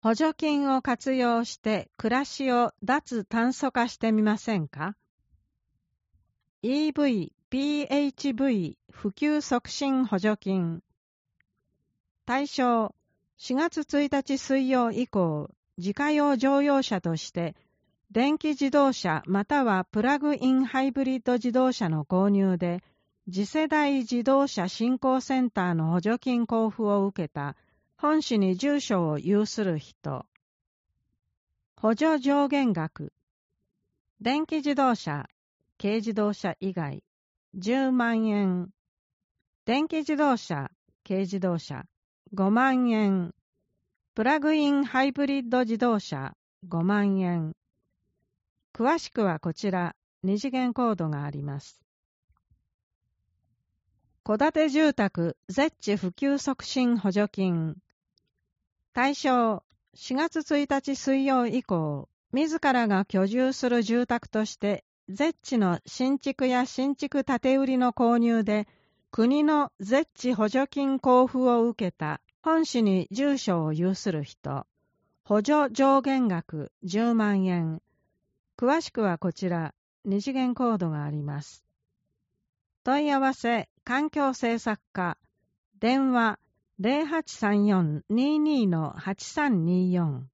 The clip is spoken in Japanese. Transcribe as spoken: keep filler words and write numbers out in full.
補助金を活用して暮らしを脱炭素化してみませんか？ イーブイ、ピーエイチブイ 普及促進補助金。対象、しがつついたち水曜以降、自家用乗用車として、電気自動車またはプラグインハイブリッド自動車の購入で、次世代自動車振興センターの補助金交付を受けた本市に住所を有する人。補助上限額。電気自動車、軽自動車以外、じゅうまんえん。電気自動車、軽自動車、ごまんえん。プラグインハイブリッド自動車、ごまんえん。詳しくはこちら、二次元コードがあります。戸建て住宅ゼッチ普及促進補助金。対象、しがつついたち水曜以降、自らが居住する住宅として、ゼッチの新築や新築建て売りの購入で、国のゼッチ補助金交付を受けた本市に住所を有する人。補助上限額じゅうまんえん。詳しくはこちら、二次元コードがあります。問い合わせ、環境政策課、電話 ゼロはちさんよん にーにー はちさんにーよん